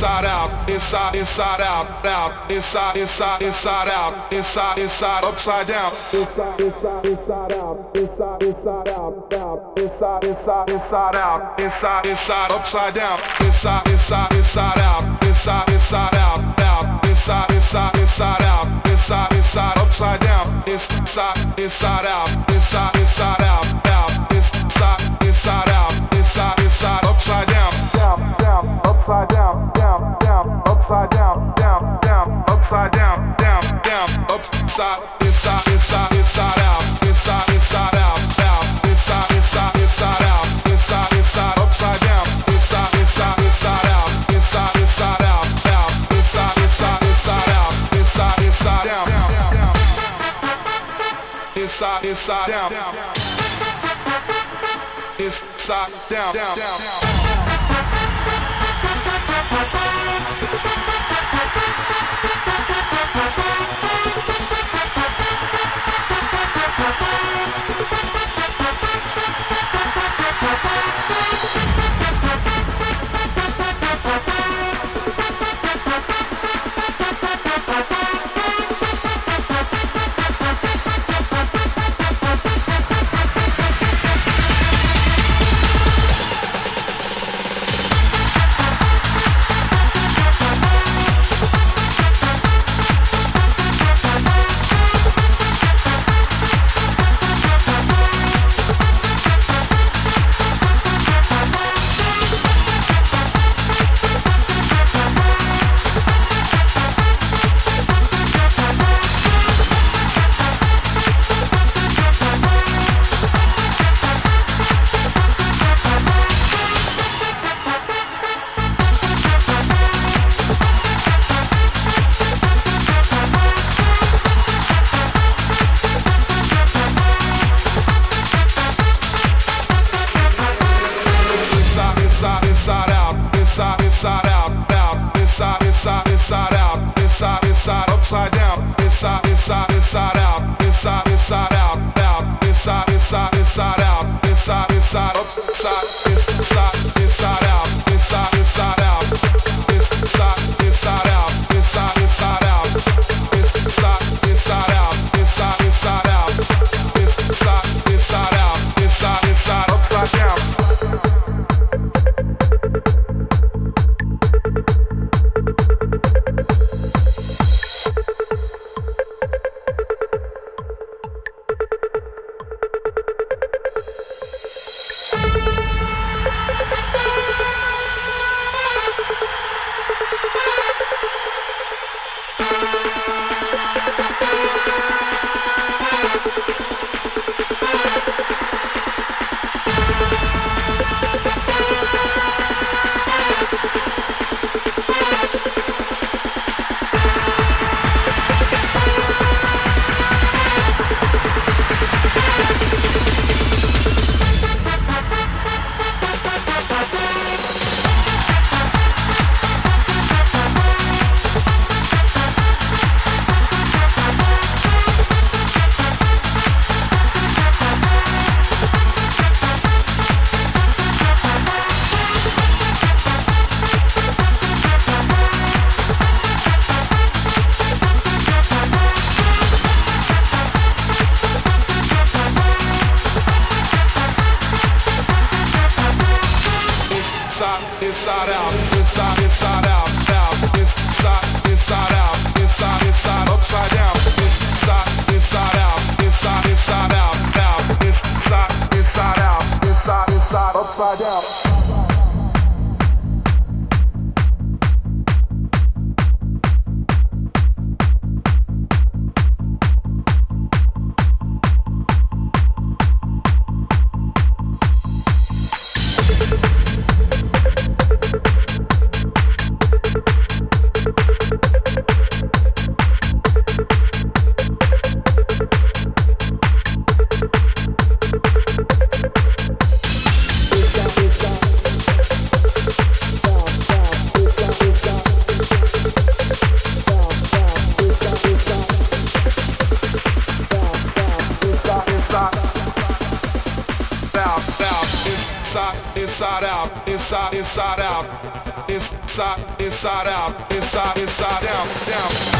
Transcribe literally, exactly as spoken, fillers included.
inside out, inside, inside out, out, inside, inside, inside out, inside, inside, upside down, inside, inside, inside out, inside, inside out, out, inside, inside, inside out, inside, inside, upside down, inside, inside, inside out, inside, inside out, out, inside, inside, inside out, inside, inside, upside down, inside, inside out, inside, inside out, out, inside, inside out, inside, inside, upside down, down, down, upside down, down, down, upside down, down, down, upside down, down, down, upside, inside, inside, inside out, inside, inside out, out, inside, inside, inside out, inside, inside, upside down, inside, inside, inside out, inside, inside out, out, inside, inside, inside out, inside, inside down, inside, inside down, inside down, down, down. out, inside, inside out, down.